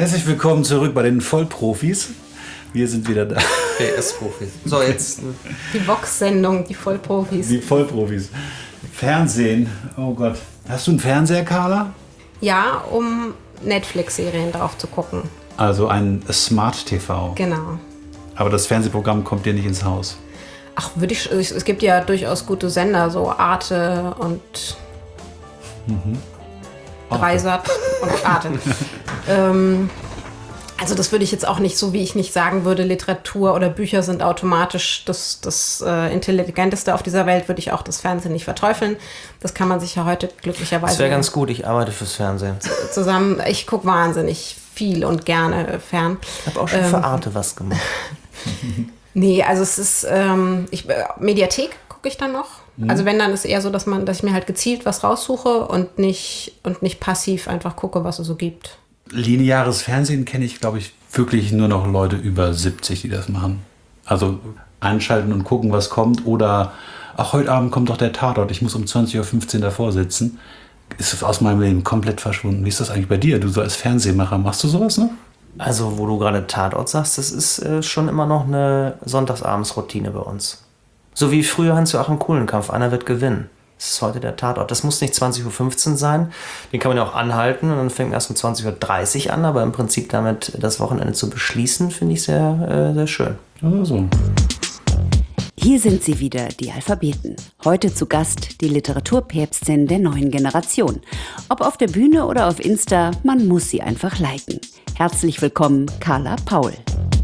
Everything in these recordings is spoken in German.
Herzlich willkommen zurück bei den Vollprofis. Wir sind wieder da. PS-Profis. So, jetzt. Die Vox-Sendung, die Vollprofis. Die Vollprofis. Fernsehen. Oh Gott. Hast du einen Fernseher, Carla? Ja, um Netflix-Serien drauf zu gucken. Also ein Smart TV. Genau. Aber das Fernsehprogramm kommt dir nicht ins Haus. Ach, es gibt ja durchaus gute Sender, so Arte und Dreisat und Arte. Also das würde ich jetzt auch nicht, so wie ich nicht sagen würde, Literatur oder Bücher sind automatisch das Intelligenteste auf dieser Welt, würde ich auch das Fernsehen nicht verteufeln. Das kann man sich ja heute glücklicherweise... Das wäre ganz gut, ich arbeite fürs Fernsehen. Zusammen, ich gucke wahnsinnig viel und gerne fern. Ich habe auch schon für Arte was gemacht. Nee, also es ist, Mediathek gucke ich dann noch. Also wenn, dann ist eher so, dass ich mir halt gezielt was raussuche und nicht passiv einfach gucke, was es so gibt. Lineares Fernsehen kenne ich, glaube ich, wirklich nur noch Leute über 70, die das machen. Also einschalten und gucken, was kommt. Oder, ach, heute Abend kommt doch der Tatort, ich muss um 20.15 Uhr davor sitzen. Ist das aus meinem Leben komplett verschwunden. Wie ist das eigentlich bei dir? Du so als Fernsehmacher, machst du sowas noch? Also, wo du gerade Tatort sagst, das ist schon immer noch eine Sonntagsabendsroutine bei uns. So wie früher Hans-Joachim Kulenkampf, einer wird gewinnen. Das ist heute der Tatort. Das muss nicht 20.15 Uhr sein. Den kann man ja auch anhalten und dann fängt erst um 20.30 Uhr an. Aber im Prinzip damit das Wochenende zu beschließen, finde ich sehr, sehr schön. Also. Hier sind sie wieder, die Alphabeten. Heute zu Gast die Literaturpäpstin der neuen Generation. Ob auf der Bühne oder auf Insta, man muss sie einfach liken. Herzlich willkommen, Carla Paul.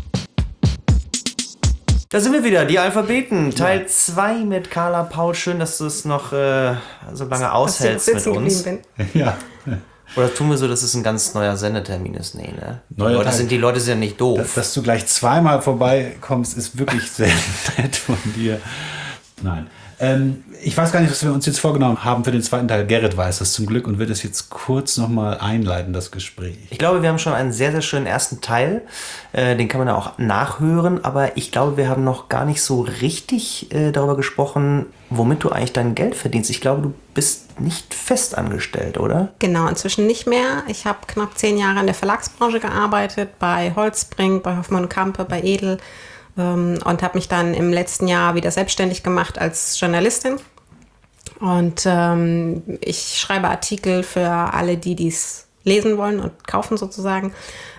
Da sind wir wieder, die Alphabeten, Teil 2 mit Carla Paul. Schön, dass du es noch so lange aushältst mit uns. Ja. Oder tun wir so, dass es ein ganz neuer Sendetermin ist? Nee, ne? Die Leute sind ja nicht doof. Dass du gleich zweimal vorbeikommst, ist wirklich sehr nett von dir. Nein. Ich weiß gar nicht, was wir uns jetzt vorgenommen haben für den zweiten Teil. Gerrit weiß das zum Glück und wird es jetzt kurz nochmal einleiten, das Gespräch. Ich glaube, wir haben schon einen sehr, sehr schönen ersten Teil. Den kann man ja auch nachhören. Aber ich glaube, wir haben noch gar nicht so richtig darüber gesprochen, womit du eigentlich dein Geld verdienst. Ich glaube, du bist nicht fest angestellt, oder? Genau, inzwischen nicht mehr. Ich habe knapp 10 Jahre in der Verlagsbranche gearbeitet, bei Holzbrink, bei Hoffmann & Campe, bei Edel. Und habe mich dann im letzten Jahr wieder selbstständig gemacht als Journalistin. Und ich schreibe Artikel für alle, die dies lesen wollen und kaufen sozusagen.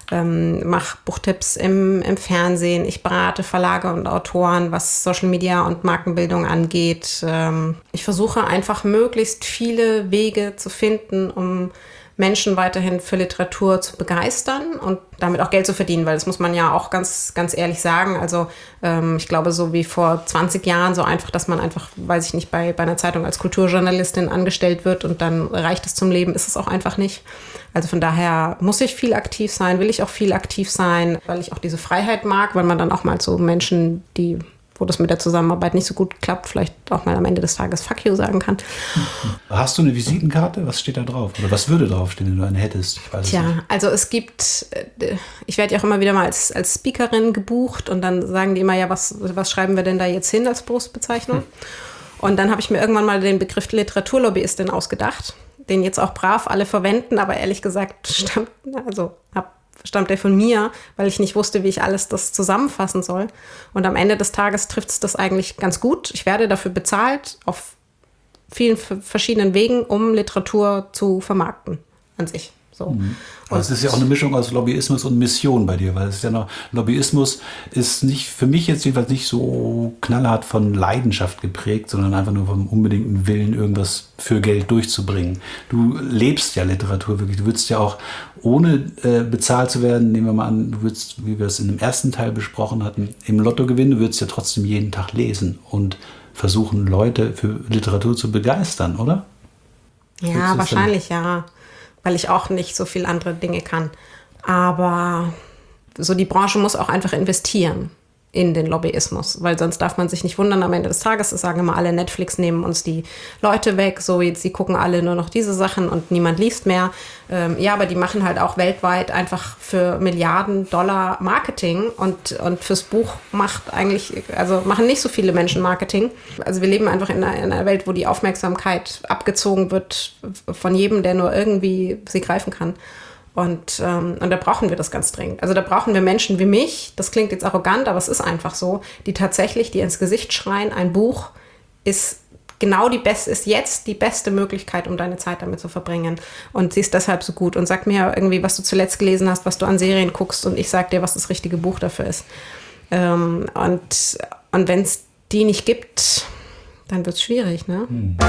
Mache Buchtipps im Fernsehen. Ich berate Verlage und Autoren, was Social Media und Markenbildung angeht. Ich versuche einfach möglichst viele Wege zu finden, um Menschen weiterhin für Literatur zu begeistern und damit auch Geld zu verdienen, weil das muss man ja auch ganz, ganz ehrlich sagen. Also ich glaube, so wie vor 20 Jahren, so einfach, dass man einfach, weiß ich nicht, bei einer Zeitung als Kulturjournalistin angestellt wird und dann reicht es zum Leben, ist es auch einfach nicht. Also von daher muss ich viel aktiv sein, will ich auch viel aktiv sein, weil ich auch diese Freiheit mag, weil man dann auch mal zu Menschen, wo das mit der Zusammenarbeit nicht so gut klappt, vielleicht auch mal am Ende des Tages Fuck you sagen kann. Hast du eine Visitenkarte? Was steht da drauf? Oder was würde draufstehen, wenn du eine hättest? Ich weiß es nicht. Also es gibt, ich werde ja auch immer wieder mal als Speakerin gebucht und dann sagen die immer, ja, was schreiben wir denn da jetzt hin als Berufsbezeichnung? Und dann habe ich mir irgendwann mal den Begriff Literaturlobbyistin ausgedacht, den jetzt auch brav alle verwenden, aber ehrlich gesagt stammt der von mir, weil ich nicht wusste, wie ich alles das zusammenfassen soll. Und am Ende des Tages trifft es das eigentlich ganz gut. Ich werde dafür bezahlt auf vielen verschiedenen Wegen, um Literatur zu vermarkten an sich. So. Und es ist ja auch eine Mischung aus Lobbyismus und Mission bei dir, weil es ist ja noch, Lobbyismus ist nicht, für mich jetzt jedenfalls nicht so knallhart von Leidenschaft geprägt, sondern einfach nur vom unbedingten Willen, irgendwas für Geld durchzubringen. Du lebst ja Literatur wirklich, du würdest ja auch, ohne bezahlt zu werden, nehmen wir mal an, du würdest, wie wir es in dem ersten Teil besprochen hatten, im Lotto gewinnen, du würdest ja trotzdem jeden Tag lesen und versuchen, Leute für Literatur zu begeistern, oder? Ja, wahrscheinlich, ja. Weil ich auch nicht so viel andere Dinge kann. Aber so die Branche muss auch einfach investieren in den Lobbyismus, weil sonst darf man sich nicht wundern am Ende des Tages. Das sagen immer alle, Netflix nehmen uns die Leute weg, so jetzt, sie gucken alle nur noch diese Sachen und niemand liest mehr. Ja, aber die machen halt auch weltweit einfach für Milliarden Dollar Marketing und fürs Buch machen nicht so viele Menschen Marketing. Also wir leben einfach in einer Welt, wo die Aufmerksamkeit abgezogen wird von jedem, der nur irgendwie sie greifen kann. Und da brauchen wir das ganz dringend. Also da brauchen wir Menschen wie mich, das klingt jetzt arrogant, aber es ist einfach so, die ins Gesicht schreien, ein Buch ist jetzt die beste Möglichkeit, um deine Zeit damit zu verbringen. Und sie ist deshalb so gut. Und sag mir irgendwie, was du zuletzt gelesen hast, was du an Serien guckst, und ich sag dir, was das richtige Buch dafür ist. Und wenn es die nicht gibt, dann wird es schwierig, ne?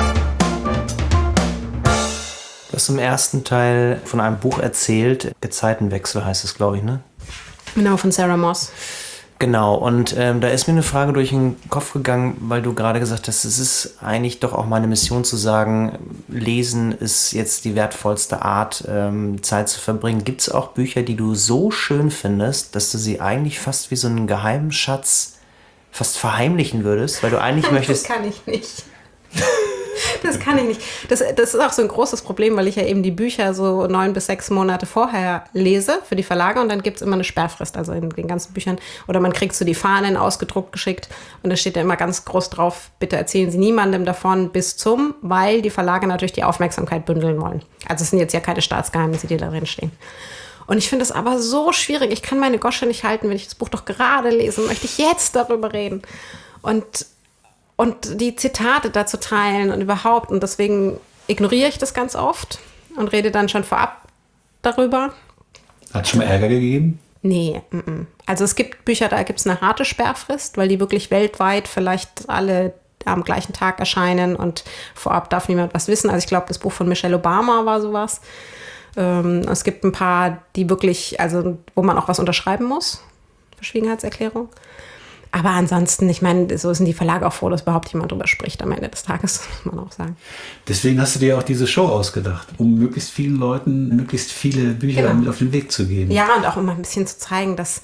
Du hast im ersten Teil von einem Buch erzählt, Gezeitenwechsel heißt es, glaube ich, ne? Genau, von Sarah Moss. Genau, und da ist mir eine Frage durch den Kopf gegangen, weil du gerade gesagt hast, es ist eigentlich doch auch meine Mission zu sagen, Lesen ist jetzt die wertvollste Art, Zeit zu verbringen. Gibt es auch Bücher, die du so schön findest, dass du sie eigentlich fast wie so einen geheimen Schatz fast verheimlichen würdest, weil du eigentlich möchtest... Das kann ich nicht. Das kann ich nicht. Das ist auch so ein großes Problem, weil ich ja eben die Bücher so 9 bis 6 Monate vorher lese für die Verlage, und dann gibt es immer eine Sperrfrist, also in den ganzen Büchern. Oder man kriegt so die Fahnen ausgedruckt geschickt und da steht ja immer ganz groß drauf, bitte erzählen Sie niemandem davon weil die Verlage natürlich die Aufmerksamkeit bündeln wollen. Also es sind jetzt ja keine Staatsgeheimnisse, die da drin stehen. Und ich finde es aber so schwierig. Ich kann meine Gosche nicht halten, wenn ich das Buch doch gerade lese, möchte ich jetzt darüber reden. Und die Zitate dazu teilen und überhaupt. Und deswegen ignoriere ich das ganz oft und rede dann schon vorab darüber. Hat es schon mal Ärger gegeben? Nee. Also es gibt Bücher, da gibt es eine harte Sperrfrist, weil die wirklich weltweit vielleicht alle am gleichen Tag erscheinen und vorab darf niemand was wissen. Also ich glaube, das Buch von Michelle Obama war sowas. Es gibt ein paar, die wirklich, also wo man auch was unterschreiben muss. Verschwiegenheitserklärung. Aber ansonsten, ich meine, so sind die Verlage auch froh, dass überhaupt jemand drüber spricht am Ende des Tages, muss man auch sagen. Deswegen hast du dir auch diese Show ausgedacht, um möglichst vielen Leuten möglichst viele Bücher mit auf den Weg zu geben. Ja, und auch immer ein bisschen zu zeigen, dass,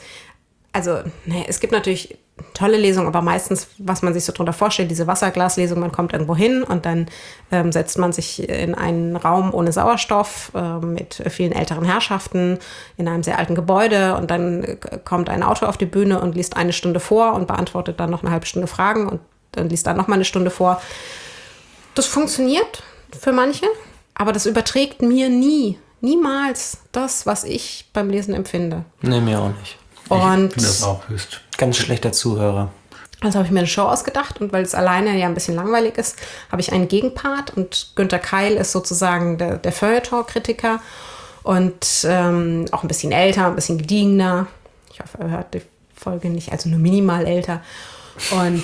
es gibt natürlich tolle Lesungen, aber meistens, was man sich so drunter vorstellt, diese Wasserglaslesung, man kommt irgendwo hin und dann setzt man sich in einen Raum ohne Sauerstoff mit vielen älteren Herrschaften in einem sehr alten Gebäude, und dann kommt ein Autor auf die Bühne und liest 1 Stunde vor und beantwortet dann noch eine halbe Stunde Fragen und dann liest dann noch mal 1 Stunde vor. Das funktioniert für manche, aber das überträgt mir niemals das, was ich beim Lesen empfinde. Nee, mir auch nicht. Ich finde das auch höchst. Ganz schlechter Zuhörer. Also habe ich mir eine Show ausgedacht, und weil es alleine ja ein bisschen langweilig ist, habe ich einen Gegenpart, und Günther Keil ist sozusagen der Feuilleton-Kritiker und auch ein bisschen älter, ein bisschen gediegener. Ich hoffe, er hört die Folge nicht, also nur minimal älter. Und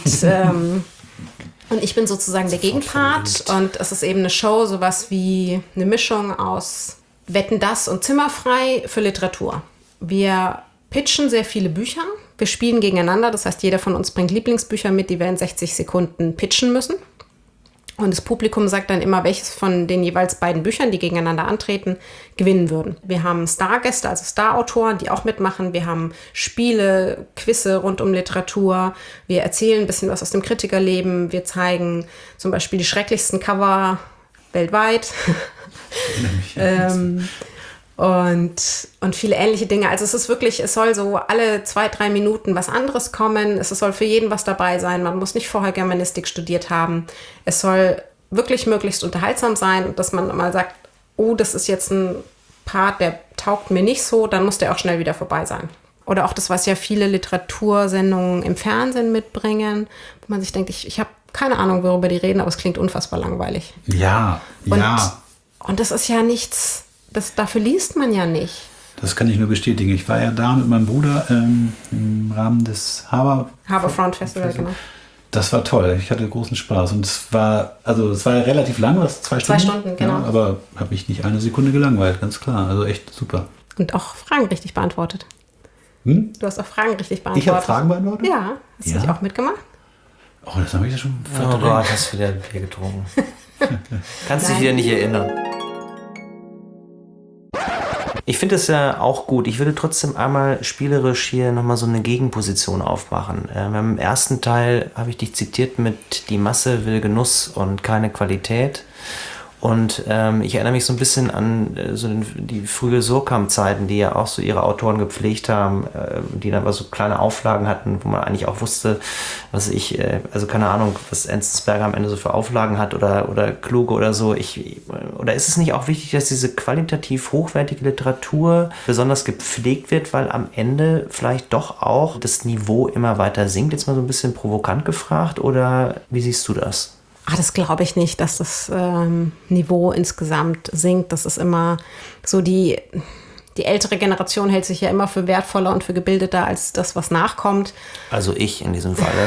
ich bin sozusagen der Gegenpart, und es ist eben eine Show, sowas wie eine Mischung aus Wetten, das und Zimmerfrei für Literatur. Wir pitchen sehr viele Bücher. Wir spielen gegeneinander, das heißt, jeder von uns bringt Lieblingsbücher mit, die wir in 60 Sekunden pitchen müssen. Und das Publikum sagt dann immer, welches von den jeweils beiden Büchern, die gegeneinander antreten, gewinnen würden. Wir haben Stargäste, also Starautoren, die auch mitmachen. Wir haben Spiele, Quizze rund um Literatur. Wir erzählen ein bisschen was aus dem Kritikerleben. Wir zeigen zum Beispiel die schrecklichsten Cover weltweit. Und viele ähnliche Dinge. Also es ist wirklich, es soll so alle 2-3 Minuten was anderes kommen. Es soll für jeden was dabei sein. Man muss nicht vorher Germanistik studiert haben. Es soll wirklich möglichst unterhaltsam sein, und dass man mal sagt, oh, das ist jetzt ein Part, der taugt mir nicht so, dann muss der auch schnell wieder vorbei sein. Oder auch das, was ja viele Literatursendungen im Fernsehen mitbringen, wo man sich denkt, ich habe keine Ahnung, worüber die reden, aber es klingt unfassbar langweilig. Ja. Und das ist ja nichts... Dafür liest man ja nicht. Das kann ich nur bestätigen. Ich war ja da mit meinem Bruder im Rahmen des Haberfront Festival, genau. Das war toll. Ich hatte großen Spaß. Und es war relativ lang, was? 2 Stunden? 2 Stunden, genau. Ja, aber habe mich nicht eine Sekunde gelangweilt, ganz klar. Also echt super. Und auch Fragen richtig beantwortet. Du hast auch Fragen richtig beantwortet. Ich habe Fragen beantwortet? Ja. Hast du dich auch mitgemacht? Oh, das habe ich ja schon verdrängt. Oh Gott, hast du wieder Bier getrunken. Kannst dich wieder nicht erinnern. Ich finde es ja auch gut. Ich würde trotzdem einmal spielerisch hier nochmal so eine Gegenposition aufmachen. Im ersten Teil habe ich dich zitiert mit: Die Masse will Genuss und keine Qualität. Und ich erinnere mich so ein bisschen an die frühe Surkamp-Zeiten, die ja auch so ihre Autoren gepflegt haben, die dann aber so kleine Auflagen hatten, wo man eigentlich auch wusste, also keine Ahnung, was Enzensberger am Ende so für Auflagen hat oder Kluge oder so. Oder ist es nicht auch wichtig, dass diese qualitativ hochwertige Literatur besonders gepflegt wird, weil am Ende vielleicht doch auch das Niveau immer weiter sinkt? Jetzt mal so ein bisschen provokant gefragt, oder wie siehst du das? Das glaube ich nicht, dass das Niveau insgesamt sinkt. Das ist immer so, die ältere Generation hält sich ja immer für wertvoller und für gebildeter als das, was nachkommt. Also ich in diesem Falle.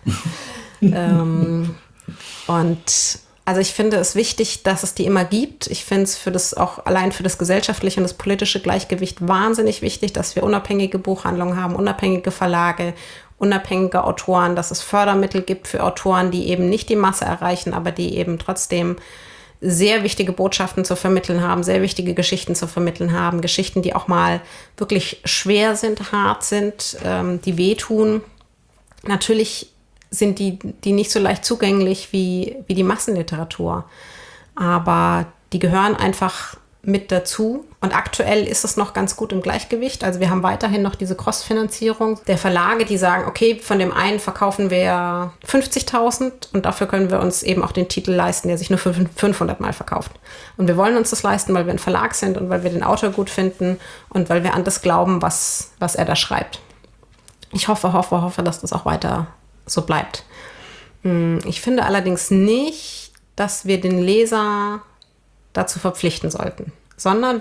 Und also ich finde es wichtig, dass es die immer gibt. Ich finde es auch allein für das gesellschaftliche und das politische Gleichgewicht wahnsinnig wichtig, dass wir unabhängige Buchhandlungen haben, unabhängige Verlage, unabhängige Autoren, dass es Fördermittel gibt für Autoren, die eben nicht die Masse erreichen, aber die eben trotzdem sehr wichtige Botschaften zu vermitteln haben, sehr wichtige Geschichten zu vermitteln haben, Geschichten, die auch mal wirklich schwer sind, hart sind, die wehtun. Natürlich sind die nicht so leicht zugänglich wie die Massenliteratur, aber die gehören einfach mit dazu. Und aktuell ist es noch ganz gut im Gleichgewicht. Also wir haben weiterhin noch diese Cross-Finanzierung der Verlage, die sagen, okay, von dem einen verkaufen wir 50.000 und dafür können wir uns eben auch den Titel leisten, der sich nur für 500 Mal verkauft. Und wir wollen uns das leisten, weil wir ein Verlag sind und weil wir den Autor gut finden und weil wir an das glauben, was er da schreibt. Ich hoffe, dass das auch weiter so bleibt. Ich finde allerdings nicht, dass wir den Leser dazu verpflichten sollten, sondern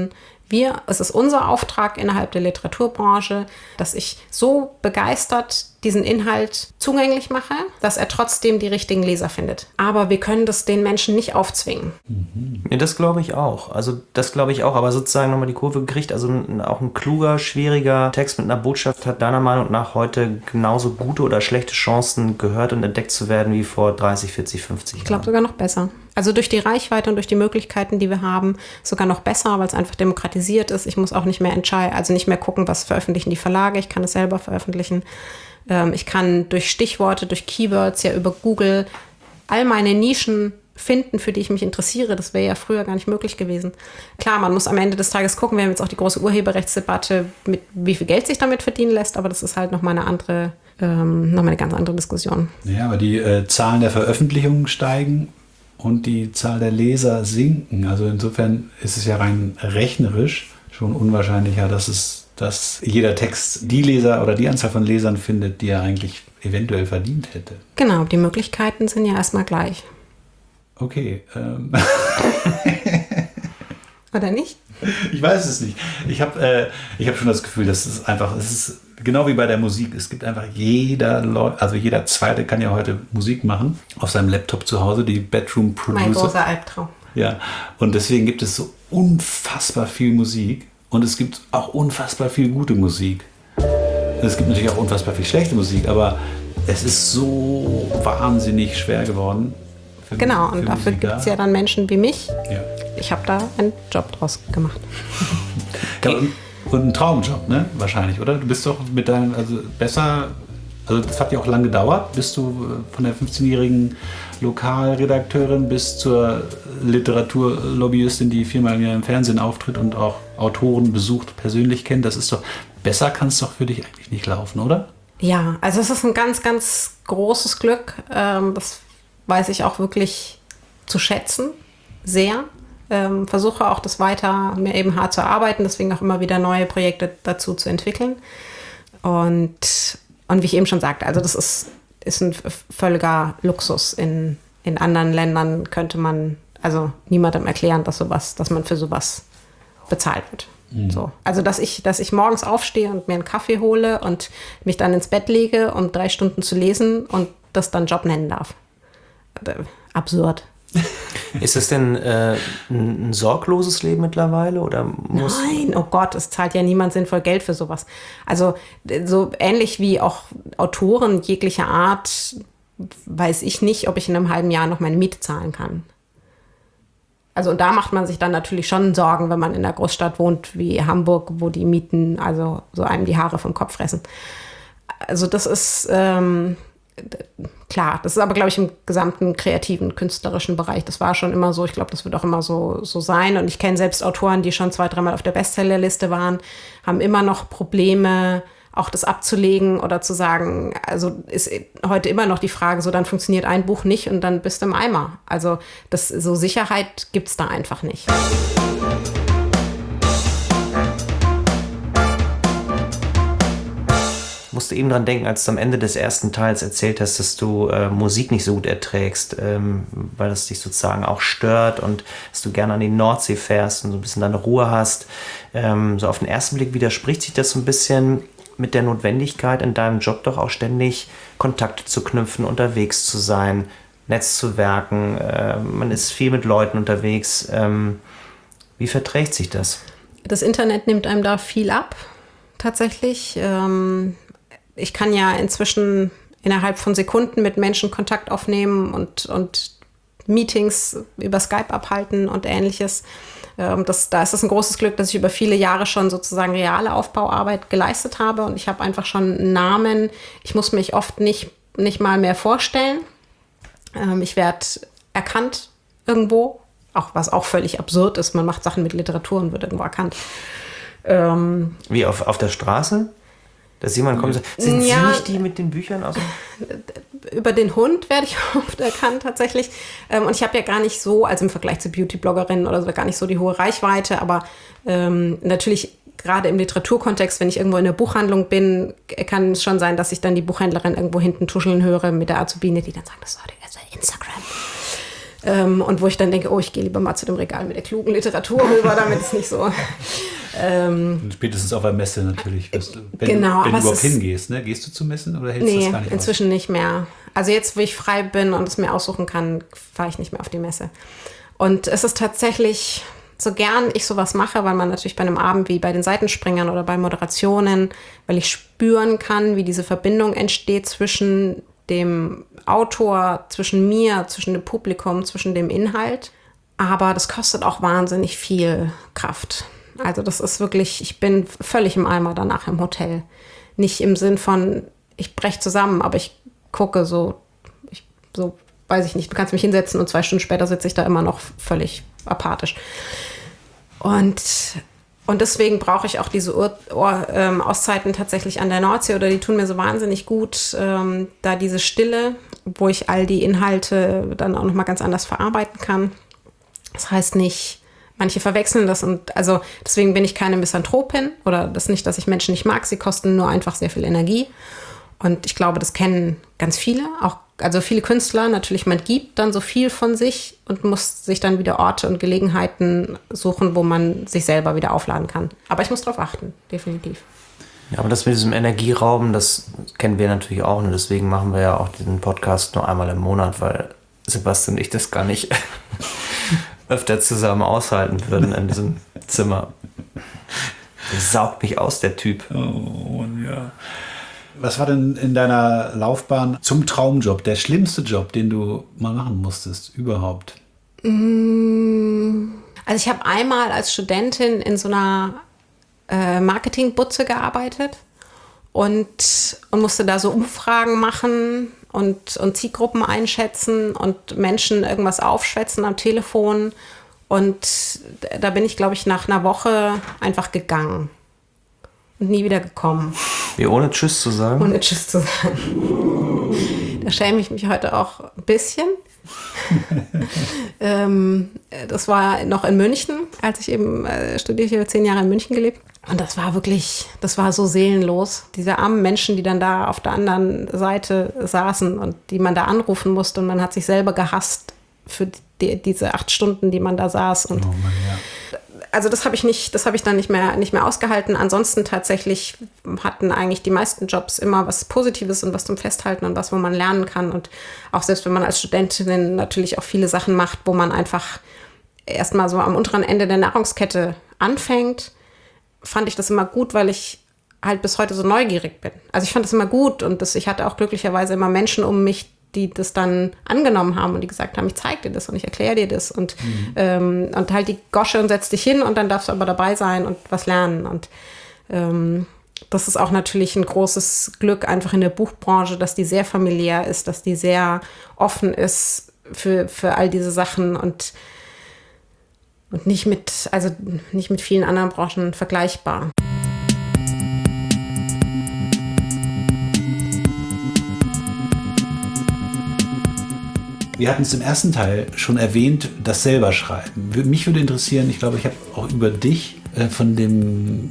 es ist unser Auftrag innerhalb der Literaturbranche, dass ich so begeistert diesen Inhalt zugänglich mache, dass er trotzdem die richtigen Leser findet. Aber wir können das den Menschen nicht aufzwingen. Ja, das glaube ich auch. Aber sozusagen nochmal die Kurve gekriegt. Also auch ein kluger, schwieriger Text mit einer Botschaft hat deiner Meinung nach heute genauso gute oder schlechte Chancen, gehört und entdeckt zu werden wie vor 30, 40, 50 Jahren. Ich glaube sogar noch besser. Also durch die Reichweite und durch die Möglichkeiten, die wir haben, sogar noch besser, weil es einfach demokratisiert ist. Ich muss auch nicht mehr nicht mehr gucken, was veröffentlichen die Verlage. Ich kann es selber veröffentlichen. Ich kann durch Stichworte, durch Keywords, ja über Google all meine Nischen finden, für die ich mich interessiere. Das wäre ja früher gar nicht möglich gewesen. Klar, man muss am Ende des Tages gucken, wir haben jetzt auch die große Urheberrechtsdebatte, mit wie viel Geld sich damit verdienen lässt, aber das ist halt nochmal eine ganz andere Diskussion. Ja, aber die Zahlen der Veröffentlichungen steigen und die Zahl der Leser sinken. Also insofern ist es ja rein rechnerisch schon unwahrscheinlicher, dass jeder Text die Leser oder die Anzahl von Lesern findet, die er eigentlich eventuell verdient hätte. Genau, die Möglichkeiten sind ja erstmal gleich. Okay. Oder nicht? Ich weiß es nicht. Ich hab schon das Gefühl, es ist genau wie bei der Musik. Es gibt einfach jeder Zweite kann ja heute Musik machen auf seinem Laptop zu Hause, die Bedroom Producer. Mein großer Albtraum. Ja, und deswegen gibt es so unfassbar viel Musik und es gibt auch unfassbar viel gute Musik. Es gibt natürlich auch unfassbar viel schlechte Musik, aber es ist so wahnsinnig schwer geworden. Genau, und dafür gibt es ja dann Menschen wie mich. Ja. Ich habe da einen Job draus gemacht. Ja, und einen Traumjob, ne? Wahrscheinlich, oder? Du bist doch mit deinem, das hat ja auch lange gedauert, bis du von der 15-jährigen Lokalredakteurin bis zur Literaturlobbyistin, die 4-mal im Jahr im Fernsehen auftritt und auch Autoren besucht, persönlich kennt. Das ist doch, besser kann es doch für dich eigentlich nicht laufen, oder? Ja, also es ist ein ganz, ganz großes Glück. Das weiß ich auch wirklich zu schätzen, sehr. Versuche auch das weiter mir eben hart zu erarbeiten, deswegen auch immer wieder neue Projekte dazu zu entwickeln. Und wie ich eben schon sagte, also das ist ein völliger Luxus. In anderen Ländern könnte man also niemandem erklären, dass man für sowas bezahlt wird. Mhm. So. Also dass ich morgens aufstehe und mir einen Kaffee hole und mich dann ins Bett lege, um 3 Stunden zu lesen und das dann Job nennen darf. Absurd. Ist es denn ein sorgloses Leben mittlerweile? Oder Nein, oh Gott, es zahlt ja niemand sinnvoll Geld für sowas. Also so ähnlich wie auch Autoren jeglicher Art weiß ich nicht, ob ich in einem halben Jahr noch meine Miete zahlen kann. Also und da macht man sich dann natürlich schon Sorgen, wenn man in einer Großstadt wohnt wie Hamburg, wo die Mieten also so einem die Haare vom Kopf fressen. Also das ist klar, das ist aber, glaube ich, im gesamten kreativen, künstlerischen Bereich. Das war schon immer so. Ich glaube, das wird auch immer so sein. Und ich kenne selbst Autoren, die schon 2-3 Mal auf der Bestsellerliste waren, haben immer noch Probleme, auch das abzulegen oder zu sagen, also ist heute immer noch die Frage, so dann funktioniert ein Buch nicht und dann bist du im Eimer. Also so Sicherheit gibt es da einfach nicht. Ich musste eben dran denken, als du am Ende des ersten Teils erzählt hast, dass du Musik nicht so gut erträgst, weil das dich sozusagen auch stört und dass du gerne an die Nordsee fährst und so ein bisschen deine Ruhe hast. So auf den ersten Blick widerspricht sich das so ein bisschen mit der Notwendigkeit, in deinem Job doch auch ständig Kontakte zu knüpfen, unterwegs zu sein, Netzwerken. Man ist viel mit Leuten unterwegs. Wie verträgt sich das? Das Internet nimmt einem da viel ab, tatsächlich. Ich kann ja inzwischen innerhalb von Sekunden mit Menschen Kontakt aufnehmen und Meetings über Skype abhalten und Ähnliches. Da ist es ein großes Glück, dass ich über viele Jahre schon sozusagen reale Aufbauarbeit geleistet habe und ich habe einfach schon einen Namen. Ich muss mich oft nicht mal mehr vorstellen. Ich werde erkannt irgendwo, was auch völlig absurd ist. Man macht Sachen mit Literatur und wird irgendwo erkannt. Wie auf der Straße? Dass jemand kommt und sagt, sind Sie nicht die mit den Büchern aus? Über den Hund werde ich oft erkannt tatsächlich. Und ich habe ja gar nicht so, also im Vergleich zu Beauty-Bloggerinnen oder so, gar nicht so die hohe Reichweite. Aber natürlich gerade im Literaturkontext, wenn ich irgendwo in der Buchhandlung bin, kann es schon sein, dass ich dann die Buchhändlerin irgendwo hinten tuscheln höre mit der Azubine, die dann sagt, das war Instagram. Und wo ich dann denke, ich gehe lieber mal zu dem Regal mit der klugen Literatur rüber, damit es nicht so... Spätestens auf der Messe natürlich. Wenn du überhaupt hingehst, ne? Gehst du zu Messen oder hältst du das gar nicht inzwischen nicht mehr. Also jetzt, wo ich frei bin und es mir aussuchen kann, fahre ich nicht mehr auf die Messe. Und es ist tatsächlich, so gern ich sowas mache, weil man natürlich bei einem Abend wie bei den Seitenspringern oder bei Moderationen, weil ich spüren kann, wie diese Verbindung entsteht zwischen dem Autor, zwischen mir, zwischen dem Publikum, zwischen dem Inhalt. Aber das kostet auch wahnsinnig viel Kraft. Also das ist wirklich, ich bin völlig im Eimer danach im Hotel. Nicht im Sinn von, ich breche zusammen, aber ich gucke weiß ich nicht, du kannst mich hinsetzen und 2 Stunden später sitze ich da immer noch völlig apathisch. Und deswegen brauche ich auch diese Auszeiten tatsächlich an der Nordsee oder die tun mir so wahnsinnig gut, da diese Stille, wo ich all die Inhalte dann auch nochmal ganz anders verarbeiten kann. Das heißt nicht, manche verwechseln das und also deswegen bin ich keine Misanthropin oder das nicht, dass ich Menschen nicht mag, sie kosten nur einfach sehr viel Energie und ich glaube, das kennen ganz viele, also viele Künstler, natürlich man gibt dann so viel von sich und muss sich dann wieder Orte und Gelegenheiten suchen, wo man sich selber wieder aufladen kann. Aber ich muss drauf achten, definitiv. Ja, aber das mit diesem Energierauben, das kennen wir natürlich auch und deswegen machen wir ja auch diesen Podcast nur einmal im Monat, weil Sebastian und ich das gar nicht öfter zusammen aushalten würden in diesem Zimmer. Der saugt mich aus, der Typ. Oh, ja. Was war denn in deiner Laufbahn zum Traumjob, der schlimmste Job, den du mal machen musstest, überhaupt? Also ich habe einmal als Studentin in so einer Marketingbutze gearbeitet und musste da so Umfragen machen und Zielgruppen einschätzen und Menschen irgendwas aufschwätzen am Telefon. Und da bin ich, glaube ich, nach einer Woche einfach gegangen und nie wieder gekommen. Wie, ohne Tschüss zu sagen? Ohne Tschüss zu sagen. Da schäme ich mich heute auch ein bisschen. Das war noch in München, als ich eben studiert habe, 10 Jahre in München gelebt. Und das war so seelenlos. Diese armen Menschen, die dann da auf der anderen Seite saßen und die man da anrufen musste und man hat sich selber gehasst für diese 8 Stunden, die man da saß. Und oh Mann, ja. Also das habe ich dann nicht mehr ausgehalten. Ansonsten tatsächlich hatten eigentlich die meisten Jobs immer was Positives und was zum Festhalten und was, wo man lernen kann. Und auch selbst wenn man als Studentin natürlich auch viele Sachen macht, wo man einfach erstmal so am unteren Ende der Nahrungskette anfängt, fand ich das immer gut, weil ich halt bis heute so neugierig bin. Also ich fand das immer gut und ich hatte auch glücklicherweise immer Menschen um mich, die das dann angenommen haben und die gesagt haben, ich zeige dir das und ich erkläre dir das und halt die Gosche und setz dich hin und dann darfst du aber dabei sein und was lernen. Und das ist auch natürlich ein großes Glück einfach in der Buchbranche, dass die sehr familiär ist, dass die sehr offen ist für all diese Sachen und nicht mit vielen anderen Branchen vergleichbar. Wir hatten es im ersten Teil schon erwähnt, das selber schreiben. Mich würde interessieren, ich glaube, ich habe auch über dich von dem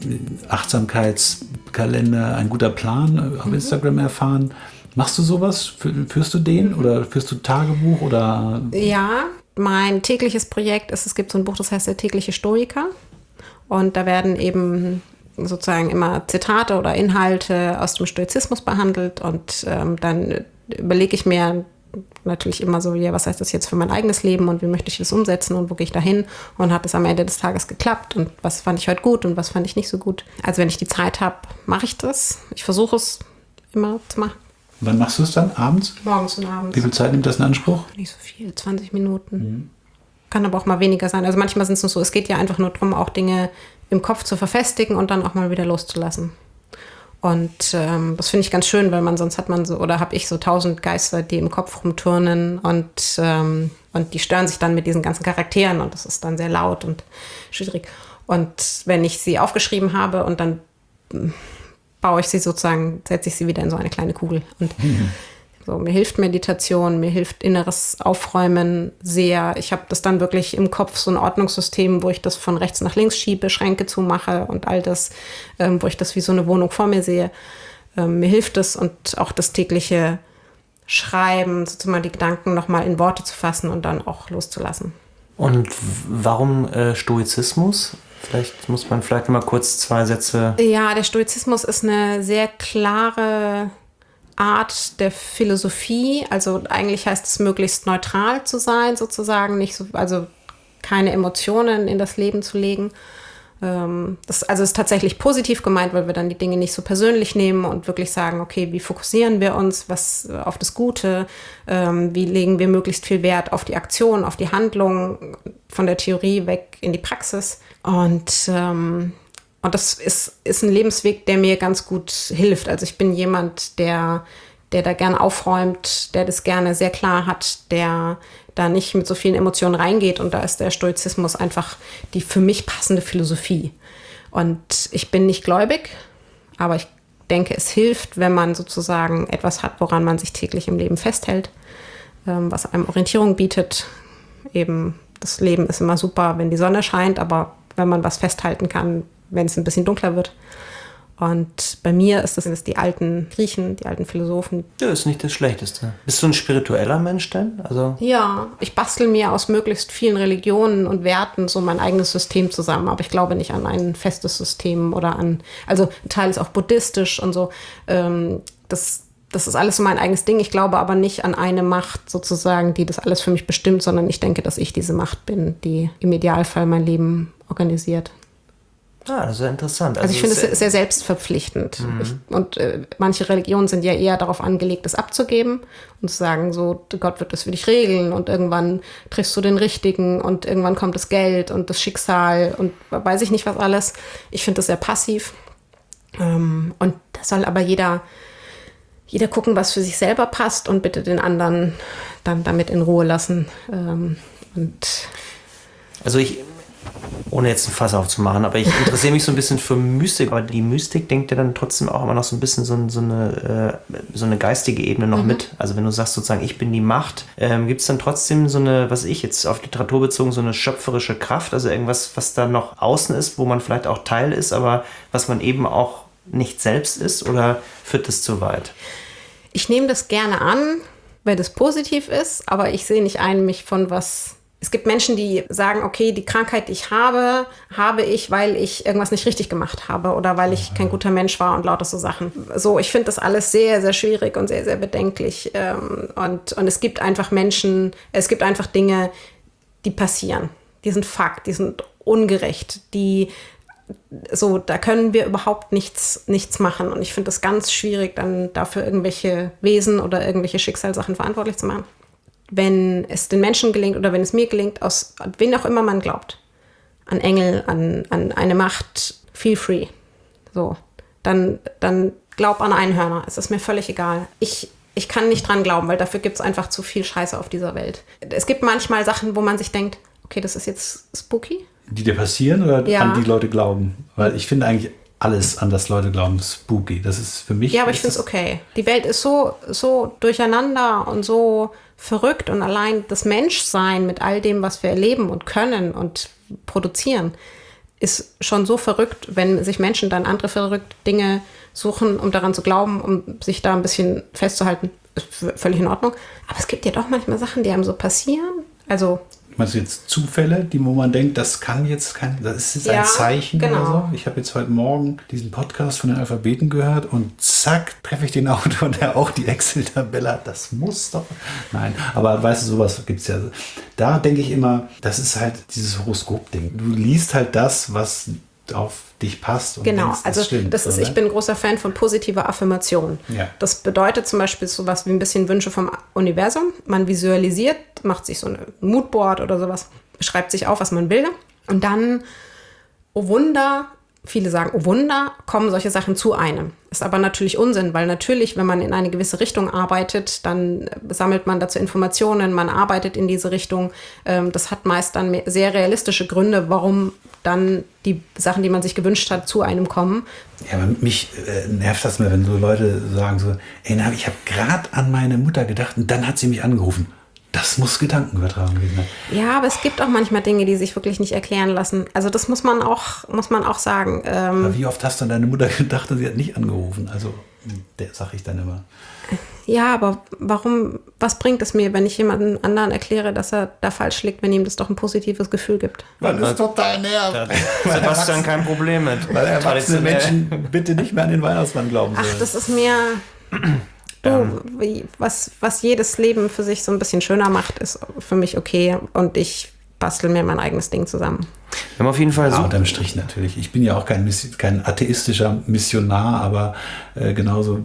Achtsamkeitskalender Ein guter Plan auf Instagram erfahren. Machst du sowas? Führst du den oder führst du Tagebuch oder? Ja, mein tägliches Projekt ist, es gibt so ein Buch, das heißt Der tägliche Stoiker. Und da werden eben sozusagen immer Zitate oder Inhalte aus dem Stoizismus behandelt. Und dann überlege ich mir natürlich immer so, ja, was heißt das jetzt für mein eigenes Leben und wie möchte ich das umsetzen und wo gehe ich da hin? Und hat es am Ende des Tages geklappt und was fand ich heute gut und was fand ich nicht so gut. Also wenn ich die Zeit habe, mache ich das. Ich versuche es immer zu machen. Wann machst du es dann? Abends? Morgens und abends. Wie viel Zeit nimmt das in Anspruch? Nicht so viel, 20 Minuten. Kann aber auch mal weniger sein. Also manchmal sind es nur so, es geht ja einfach nur darum, auch Dinge im Kopf zu verfestigen und dann auch mal wieder loszulassen. Und das finde ich ganz schön, weil sonst hat man so, oder habe ich so 1000 Geister, die im Kopf rumturnen und die stören sich dann mit diesen ganzen Charakteren und das ist dann sehr laut und schwierig. Und wenn ich sie aufgeschrieben habe und dann baue ich sie sozusagen, setze ich sie wieder in so eine kleine Kugel. Und so, mir hilft Meditation, mir hilft inneres Aufräumen sehr. Ich habe das dann wirklich im Kopf, so ein Ordnungssystem, wo ich das von rechts nach links schiebe, Schränke zumache und all das, wo ich das wie so eine Wohnung vor mir sehe. Mir hilft es und auch das tägliche Schreiben, sozusagen die Gedanken nochmal in Worte zu fassen und dann auch loszulassen. Und warum Stoizismus? Vielleicht muss man mal kurz 2 Sätze... Ja, der Stoizismus ist eine sehr klare Art der Philosophie. Also eigentlich heißt es, möglichst neutral zu sein, sozusagen, nicht so, also keine Emotionen in das Leben zu legen. Das ist tatsächlich positiv gemeint, weil wir dann die Dinge nicht so persönlich nehmen und wirklich sagen, okay, wie fokussieren wir uns auf das Gute, wie legen wir möglichst viel Wert auf die Aktion, auf die Handlung, von der Theorie weg in die Praxis. Und das ist ein Lebensweg, der mir ganz gut hilft. Also ich bin jemand, der da gerne aufräumt, der das gerne sehr klar hat, der da nicht mit so vielen Emotionen reingeht. Und da ist der Stoizismus einfach die für mich passende Philosophie. Und ich bin nicht gläubig, aber ich denke, es hilft, wenn man sozusagen etwas hat, woran man sich täglich im Leben festhält, was einem Orientierung bietet. Eben, das Leben ist immer super, wenn die Sonne scheint, aber wenn man was festhalten kann, wenn es ein bisschen dunkler wird. Und bei mir sind es die alten Griechen, die alten Philosophen. Ja, ist nicht das Schlechteste. Bist du ein spiritueller Mensch denn? Also ja, ich bastel mir aus möglichst vielen Religionen und Werten so mein eigenes System zusammen. Aber ich glaube nicht an ein festes System also ein Teil ist auch buddhistisch und so. Das ist alles so mein eigenes Ding. Ich glaube aber nicht an eine Macht sozusagen, die das alles für mich bestimmt, sondern ich denke, dass ich diese Macht bin, die im Idealfall mein Leben organisiert. Das ist ja interessant. Also ich finde es sehr selbstverpflichtend. Manche Religionen sind ja eher darauf angelegt, das abzugeben und zu sagen, so, Gott wird das für dich regeln und irgendwann triffst du den Richtigen und irgendwann kommt das Geld und das Schicksal und weiß ich nicht was alles. Ich finde das sehr passiv. Und da soll aber jeder gucken, was für sich selber passt und bitte den anderen dann damit in Ruhe lassen. Also ohne jetzt ein Fass aufzumachen, aber ich interessiere mich so ein bisschen für Mystik, aber die Mystik denkt ja dann trotzdem auch immer noch so ein bisschen so eine geistige Ebene noch mit. Also wenn du sagst sozusagen, ich bin die Macht, gibt es dann trotzdem so eine, was ich jetzt auf Literatur bezogen, so eine schöpferische Kraft, also irgendwas, was da noch außen ist, wo man vielleicht auch Teil ist, aber was man eben auch nicht selbst ist, oder führt das zu weit? Ich nehme das gerne an, wenn das positiv ist, aber ich sehe nicht ein, mich von was... Es gibt Menschen, die sagen, okay, die Krankheit, die ich habe ich, weil ich irgendwas nicht richtig gemacht habe oder weil ich kein guter Mensch war und lauter so Sachen. So, ich finde das alles sehr, sehr schwierig und sehr, sehr bedenklich. Und es gibt einfach Dinge, die passieren. Die sind Fakt, die sind ungerecht, da können wir überhaupt nichts machen. Und ich finde das ganz schwierig, dann dafür irgendwelche Wesen oder irgendwelche Schicksalssachen verantwortlich zu machen. Wenn es den Menschen gelingt oder wenn es mir gelingt, aus wen auch immer man glaubt, an Engel, an eine Macht, feel free. So, dann glaub an Einhörner. Es ist mir völlig egal. Ich kann nicht dran glauben, weil dafür gibt es einfach zu viel Scheiße auf dieser Welt. Es gibt manchmal Sachen, wo man sich denkt, okay, das ist jetzt spooky. Die dir passieren oder Ja. an die Leute glauben? Weil ich finde eigentlich alles, an das Leute glauben, spooky. Das ist für mich... Ja, aber ich finde es okay. Die Welt ist so durcheinander und so verrückt und allein das Menschsein mit all dem, was wir erleben und können und produzieren, ist schon so verrückt, wenn sich Menschen dann andere verrückte Dinge suchen, um daran zu glauben, um sich da ein bisschen festzuhalten, ist völlig in Ordnung. Aber es gibt ja doch manchmal Sachen, die einem so passieren. Also Meinst du jetzt Zufälle, die wo man denkt, das ist jetzt ein Zeichen genau. oder so? Ich habe jetzt heute Morgen diesen Podcast von den Alphabeten gehört und zack, treffe ich den Autor, der auch die Excel-Tabelle hat. Das muss doch... Nein, aber weißt du, sowas gibt es ja. Da denke ich immer, das ist halt dieses Horoskop-Ding. Du liest halt das, was auf dich passt und genau, denkst, also stimmt, das ist, oder? ich bin ein großer Fan von positiver Affirmation. Ja. Das bedeutet zum Beispiel sowas wie ein bisschen Wünsche vom Universum. Man visualisiert, macht sich so ein Moodboard oder sowas, schreibt sich auf, was man will. Und dann, oh Wunder, viele sagen, oh Wunder, kommen solche Sachen zu einem. Ist aber natürlich Unsinn, weil natürlich, wenn man in eine gewisse Richtung arbeitet, dann sammelt man dazu Informationen, man arbeitet in diese Richtung. Das hat meist dann sehr realistische Gründe, warum dann die Sachen, die man sich gewünscht hat, zu einem kommen. Ja, aber mich nervt das mal, wenn so Leute sagen so, ey, ich habe gerade an meine Mutter gedacht und dann hat sie mich angerufen. Das muss Gedanken übertragen werden. Ja, aber es gibt auch manchmal Dinge, die sich wirklich nicht erklären lassen. Also das muss man auch sagen. Aber wie oft hast du an deine Mutter gedacht und sie hat nicht angerufen? Also, der sag ich dann immer. Ja, aber was bringt es mir, wenn ich jemandem anderen erkläre, dass er da falsch liegt, wenn ihm das doch ein positives Gefühl gibt? Weil das total nervt. Da hat Sebastian kein Problem mit. Weil erwachsene Menschen bitte nicht mehr an den Weihnachtsmann glauben sollen. Ach, das ist mir... was jedes Leben für sich so ein bisschen schöner macht, ist für mich okay. Und ich bastel mir mein eigenes Ding zusammen. Wir haben auf jeden Fall so. Unterm Strich natürlich. Ich bin ja auch kein atheistischer Missionar, aber genauso...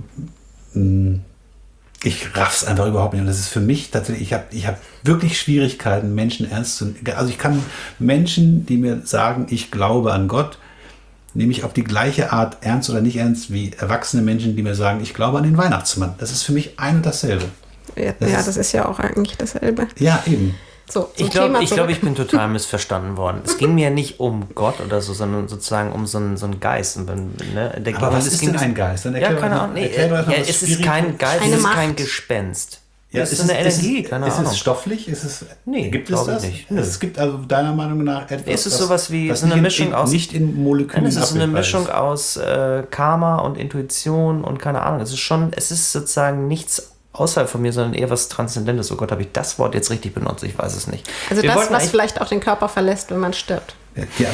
ich raff's einfach überhaupt nicht. Und das ist für mich tatsächlich, ich hab wirklich Schwierigkeiten, Menschen ernst zu nehmen. Also ich kann Menschen, die mir sagen, ich glaube an Gott, nehme ich auf die gleiche Art ernst oder nicht ernst wie erwachsene Menschen, die mir sagen, ich glaube an den Weihnachtsmann. Das ist für mich ein und dasselbe. Das ist ja auch eigentlich dasselbe. Ja, eben. So, Ich glaube, ich bin total missverstanden worden. Es ging mir nicht um Gott oder so, sondern sozusagen um so einen Geist. Und Aber was ist denn ein Geist? Dann Ja, keine Ahnung. Nee, es ist kein Geist, es ist kein Gespenst. Ja, es ist eine Energie, keine Ahnung. Ist es stofflich? Nee, gibt es das? nicht. Also es gibt also deiner Meinung nach etwas, Es ist sowas wie was so eine nicht Mischung aus... nicht in Molekülen Nein, es ist so eine abbildbar Mischung ist. aus Karma und Intuition und keine Ahnung. Es ist sozusagen nichts außerhalb von mir, sondern eher was Transzendentes. Oh Gott, habe ich das Wort jetzt richtig benutzt? Ich weiß es nicht. Also Wir das, wollten was eigentlich- vielleicht auch den Körper verlässt, wenn man stirbt. Ja,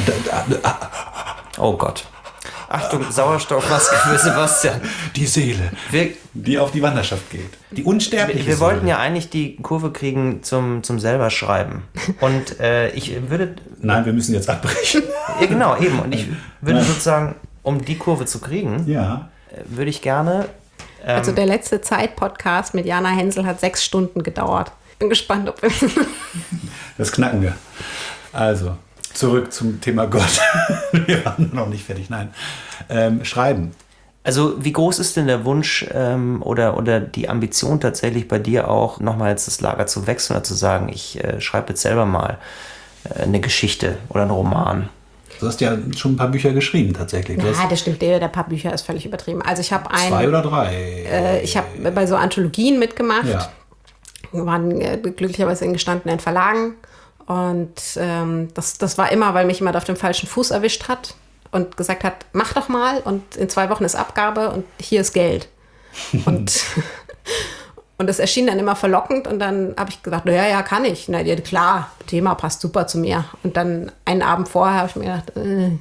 Oh Gott. Achtung, Sauerstoffmaske für Sebastian. die Seele, Wir, die auf die Wanderschaft geht. Die unsterbliche wir wollten Seele. ja eigentlich die Kurve kriegen zum selber Schreiben. Und ich würde... Nein, wir müssen jetzt abbrechen. Ja, genau, eben. Und ich würde Nein. sozusagen, um die Kurve zu kriegen, Ja. würde ich gerne... Also der letzte Zeit-Podcast mit Jana Hensel hat 6 Stunden gedauert. Bin gespannt, ob wir... Das knacken wir. Also, zurück zum Thema Gott. Wir waren noch nicht fertig. Nein. Schreiben. Also wie groß ist denn der Wunsch oder die Ambition tatsächlich bei dir auch, nochmal jetzt das Lager zu wechseln oder zu sagen, ich schreibe jetzt selber mal eine Geschichte oder einen Roman? Du hast ja schon ein paar Bücher geschrieben tatsächlich. Du Ja, hast das stimmt. Der paar Bücher ist völlig übertrieben. Also ich habe 2 oder 3. ich habe bei so Anthologien mitgemacht. Ja. Waren glücklicherweise in gestandenen Verlagen. Und das war immer, weil mich jemand auf dem falschen Fuß erwischt hat und gesagt hat, mach doch mal und in 2 Wochen ist Abgabe und hier ist Geld. Und das erschien dann immer verlockend und dann habe ich gesagt, ja, kann ich. Na ja, klar, Thema passt super zu mir. Und dann einen Abend vorher habe ich mir gedacht,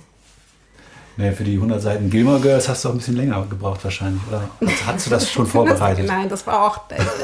Nee, für die 100 Seiten Gilmore Girls hast du auch ein bisschen länger gebraucht wahrscheinlich, oder? Hast du das schon vorbereitet? Nein, das war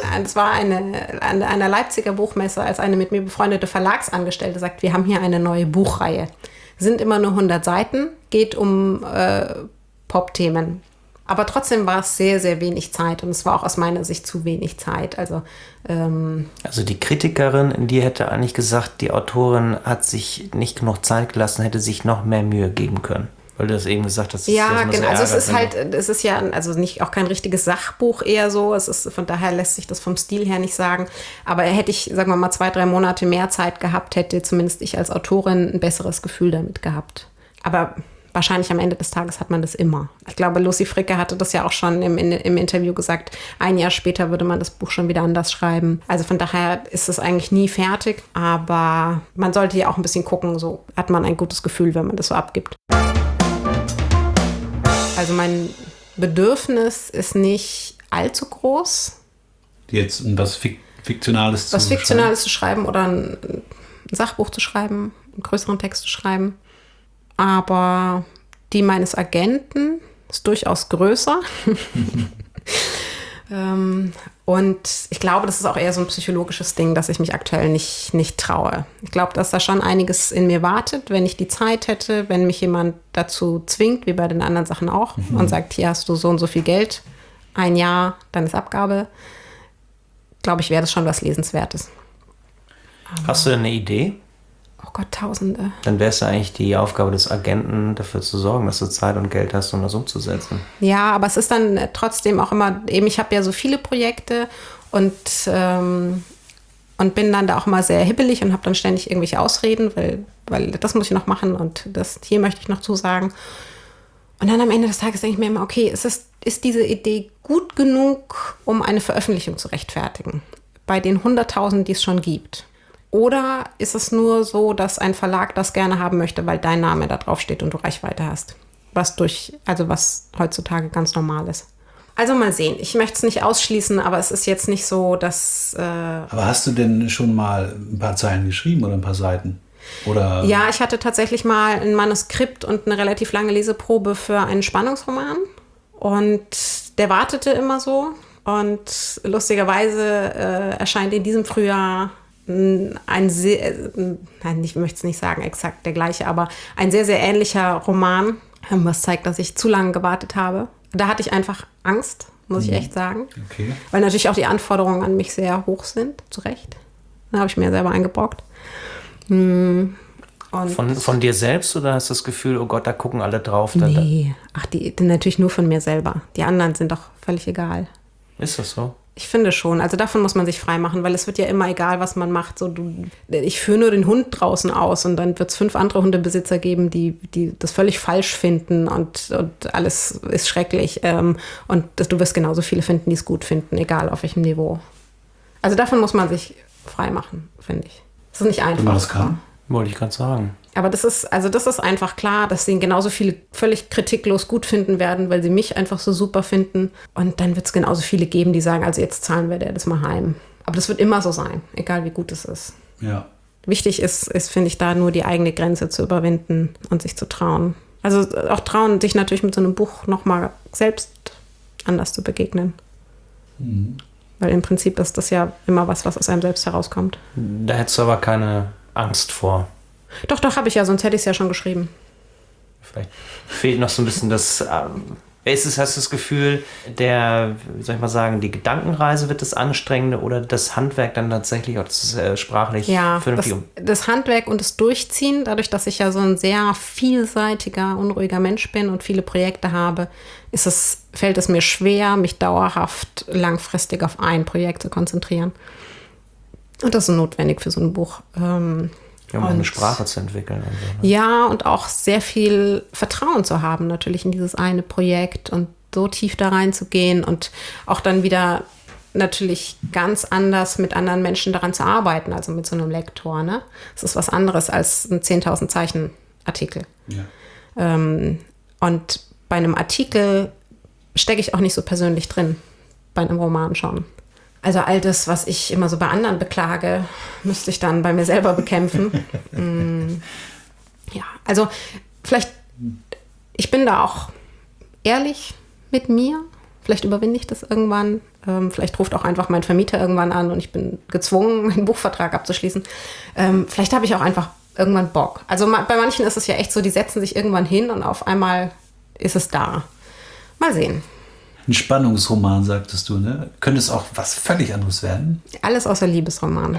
eine Leipziger Buchmesse, als eine mit mir befreundete Verlagsangestellte sagt, wir haben hier eine neue Buchreihe. Sind immer nur 100 Seiten, geht um Pop-Themen. Aber trotzdem war es sehr, sehr wenig Zeit und es war auch aus meiner Sicht zu wenig Zeit. Also Die Kritikerin in dir hätte eigentlich gesagt, die Autorin hat sich nicht genug Zeit gelassen, hätte sich noch mehr Mühe geben können. Weil du das eben gesagt hast. Ja, so genau. Also es ist ärgert, halt, es ist ja also nicht auch kein richtiges Sachbuch eher so. Es ist, von daher lässt sich das vom Stil her nicht sagen. Aber hätte ich, sagen wir mal, 2-3 Monate mehr Zeit gehabt, hätte zumindest ich als Autorin ein besseres Gefühl damit gehabt. Aber wahrscheinlich am Ende des Tages hat man das immer. Ich glaube, Lucy Fricke hatte das ja auch schon im Interview gesagt. 1 Jahr später würde man das Buch schon wieder anders schreiben. Also von daher ist es eigentlich nie fertig. Aber man sollte ja auch ein bisschen gucken, so hat man ein gutes Gefühl, wenn man das so abgibt. Also mein Bedürfnis ist nicht allzu groß. Jetzt was Fiktionales Was Fiktionales zu schreiben oder ein Sachbuch zu schreiben, einen größeren Text zu schreiben. Aber die meines Agenten ist durchaus größer. Und ich glaube, das ist auch eher so ein psychologisches Ding, dass ich mich aktuell nicht traue. Ich glaube, dass da schon einiges in mir wartet, wenn ich die Zeit hätte, wenn mich jemand dazu zwingt, wie bei den anderen Sachen auch, und sagt, hier hast du so und so viel Geld, 1 Jahr, dann ist Abgabe. Glaube ich, wäre das schon was Lesenswertes. Hast du denn eine Idee? Oh Gott, Tausende. Dann wäre es ja eigentlich die Aufgabe des Agenten, dafür zu sorgen, dass du Zeit und Geld hast, um das umzusetzen. Ja, aber es ist dann trotzdem auch immer, eben ich habe ja so viele Projekte und bin dann da auch mal sehr hibbelig und habe dann ständig irgendwelche Ausreden, weil das muss ich noch machen und das hier möchte ich noch zusagen. Und dann am Ende des Tages denke ich mir immer, okay, ist diese Idee gut genug, um eine Veröffentlichung zu rechtfertigen? Bei den 100.000, die es schon gibt. Oder ist es nur so, dass ein Verlag das gerne haben möchte, weil dein Name da drauf steht und du Reichweite hast? Was heutzutage ganz normal ist. Also mal sehen. Ich möchte es nicht ausschließen, aber es ist jetzt nicht so, dass... Aber hast du denn schon mal ein paar Zeilen geschrieben oder ein paar Seiten? Oder? Ja, ich hatte tatsächlich mal ein Manuskript und eine relativ lange Leseprobe für einen Spannungsroman. Und der wartete immer so. Und lustigerweise erscheint in diesem Frühjahr ein sehr, nein, ich möchte es nicht sagen exakt der gleiche, aber ein sehr, sehr ähnlicher Roman, was zeigt, dass ich zu lange gewartet habe. Da hatte ich einfach Angst, muss ich echt sagen. Okay. Weil natürlich auch die Anforderungen an mich sehr hoch sind, zu Recht. Da habe ich mir selber eingebrockt. Und von dir selbst oder hast du das Gefühl, oh Gott, da gucken alle drauf? Nee, die natürlich nur von mir selber. Die anderen sind doch völlig egal. Ist das so? Ich finde schon. Also davon muss man sich frei machen, weil es wird ja immer egal, was man macht. So, ich führe nur den Hund draußen aus und dann wird es 5 andere Hundebesitzer geben, die das völlig falsch finden und alles ist schrecklich. Und du wirst genauso viele finden, die es gut finden, egal auf welchem Niveau. Also davon muss man sich frei machen, finde ich. Das ist nicht einfach. Wenn man das kann. Wollte ich gerade sagen. Aber das ist einfach klar, dass sie genauso viele völlig kritiklos gut finden werden, weil sie mich einfach so super finden. Und dann wird es genauso viele geben, die sagen, also jetzt zahlen wir dir das mal heim. Aber das wird immer so sein, egal wie gut es ist. Ja. Wichtig ist, finde ich, da nur die eigene Grenze zu überwinden und sich zu trauen. Also auch trauen, sich natürlich mit so einem Buch nochmal selbst anders zu begegnen. Mhm. Weil im Prinzip ist das ja immer was aus einem selbst herauskommt. Da hättest du aber keine Angst vor. Doch, habe ich ja, sonst hätte ich es ja schon geschrieben. Vielleicht fehlt noch so ein bisschen das... Hast du das Gefühl, die Gedankenreise wird das Anstrengende oder das Handwerk dann tatsächlich auch das sprachlich vernünftig? Das Handwerk und das Durchziehen, dadurch, dass ich ja so ein sehr vielseitiger, unruhiger Mensch bin und viele Projekte habe, fällt es mir schwer, mich dauerhaft langfristig auf ein Projekt zu konzentrieren. Und das ist notwendig für so ein Buch. Um eine Sprache zu entwickeln. Und so, ne? Ja, und auch sehr viel Vertrauen zu haben, natürlich in dieses eine Projekt und so tief da reinzugehen und auch dann wieder natürlich ganz anders mit anderen Menschen daran zu arbeiten, also mit so einem Lektor. Ne? Das ist was anderes als ein 10.000 Zeichen Artikel. Ja. Und bei einem Artikel stecke ich auch nicht so persönlich drin, bei einem Roman schon. Also all das, was ich immer so bei anderen beklage, müsste ich dann bei mir selber bekämpfen. Ja, also vielleicht, ich bin da auch ehrlich mit mir. Vielleicht überwinde ich das irgendwann. Vielleicht ruft auch einfach mein Vermieter irgendwann an und ich bin gezwungen, einen Buchvertrag abzuschließen. Vielleicht habe ich auch einfach irgendwann Bock. Also bei manchen ist es ja echt so, die setzen sich irgendwann hin und auf einmal ist es da. Mal sehen. Ein Spannungsroman, sagtest du, ne? Könnte es auch was völlig anderes werden? Alles außer Liebesroman.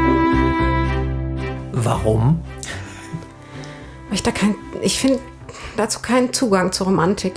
Warum? Ich finde, dazu keinen Zugang zur Romantik.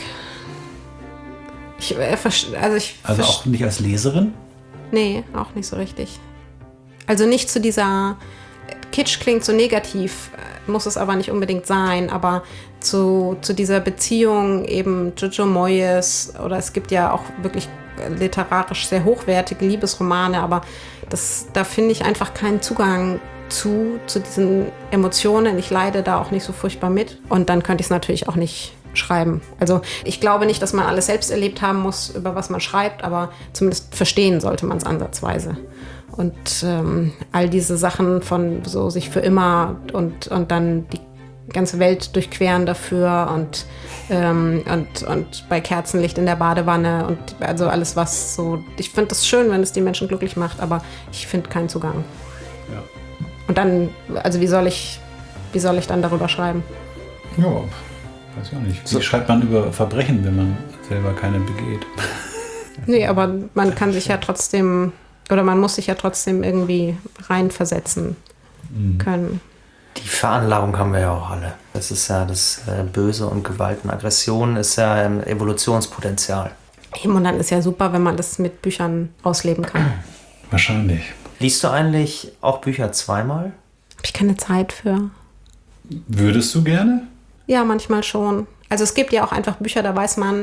Also auch nicht als Leserin? Nee, auch nicht so richtig. Also nicht zu dieser, Kitsch klingt so negativ, muss es aber nicht unbedingt sein, aber zu dieser Beziehung eben Jojo Moyes, oder es gibt ja auch wirklich literarisch sehr hochwertige Liebesromane, aber da finde ich einfach keinen Zugang zu diesen Emotionen. Ich leide da auch nicht so furchtbar mit und dann könnte ich es natürlich auch nicht schreiben. Also ich glaube nicht, dass man alles selbst erlebt haben muss, über was man schreibt, aber zumindest verstehen sollte man es ansatzweise. Und all diese Sachen von so sich für immer und dann die ganze Welt durchqueren dafür und bei Kerzenlicht in der Badewanne und also alles, was so... Ich finde es schön, wenn es die Menschen glücklich macht, aber ich finde keinen Zugang. Ja. Und dann, also wie soll ich dann darüber schreiben? Ja, weiß ich auch nicht. Wie schreibt man über Verbrechen, wenn man selber keine begeht? Nee, aber man kann sich ja trotzdem, oder man muss sich ja trotzdem irgendwie reinversetzen können. Die Veranlagung haben wir ja auch alle. Das ist ja das Böse und Gewalt und Aggression ist ja ein Evolutionspotenzial. Eben, und dann ist ja super, wenn man das mit Büchern ausleben kann. Wahrscheinlich. Liest du eigentlich auch Bücher zweimal? Habe ich keine Zeit für. Würdest du gerne? Ja, manchmal schon. Also es gibt ja auch einfach Bücher, da weiß man,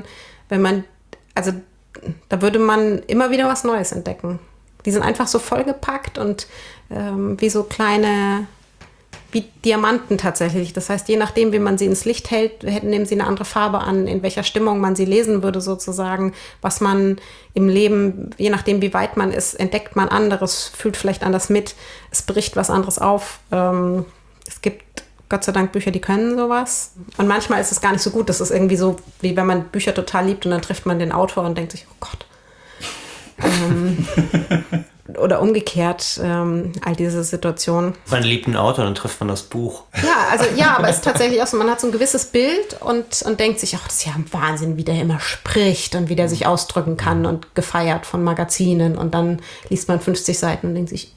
da würde man immer wieder was Neues entdecken. Die sind einfach so vollgepackt und wie so kleine, wie Diamanten tatsächlich. Das heißt, je nachdem, wie man sie ins Licht hält, nehmen sie eine andere Farbe an, in welcher Stimmung man sie lesen würde sozusagen, was man im Leben, je nachdem, wie weit man ist, entdeckt man anderes, fühlt vielleicht anders mit, es bricht was anderes auf. Es gibt Gott sei Dank Bücher, die können sowas. Und manchmal ist es gar nicht so gut. Das ist irgendwie so, wie wenn man Bücher total liebt und dann trifft man den Autor und denkt sich, oh Gott. Oder umgekehrt, all diese Situationen. Man liebt einen Autor, dann trifft man das Buch. Ja, aber es ist tatsächlich auch so, man hat so ein gewisses Bild und denkt sich, ach, das ist ja ein Wahnsinn, wie der immer spricht und wie der sich ausdrücken kann und gefeiert von Magazinen. Und dann liest man 50 Seiten und denkt sich,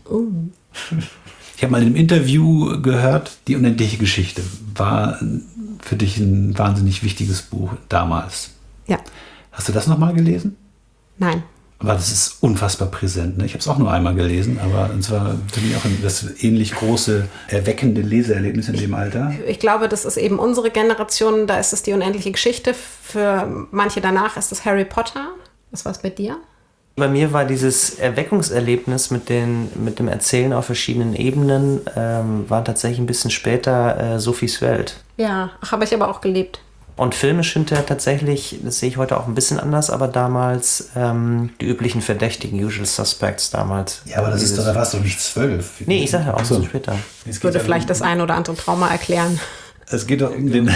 Ich habe mal in einem Interview gehört, die unendliche Geschichte war für dich ein wahnsinnig wichtiges Buch damals. Ja. Hast du das nochmal gelesen? Nein. Aber das ist unfassbar präsent. Ne? Ich habe es auch nur einmal gelesen, aber es war für mich auch das ähnlich große, erweckende Leseerlebnis in dem Alter. Ich glaube, das ist eben unsere Generation, da ist es die unendliche Geschichte. Für manche danach ist es Harry Potter. Was war es bei dir? Bei mir war dieses Erweckungserlebnis mit dem Erzählen auf verschiedenen Ebenen, war tatsächlich ein bisschen später Sophies Welt. Ja, habe ich aber auch gelebt. Und filmisch hinterher tatsächlich, das sehe ich heute auch ein bisschen anders, aber damals die üblichen Verdächtigen, Usual Suspects damals. Ja, aber da warst du nicht 12. Nee, ich sage ja auch so später. Das würde vielleicht das ein oder andere Trauma erklären. Es geht doch um den...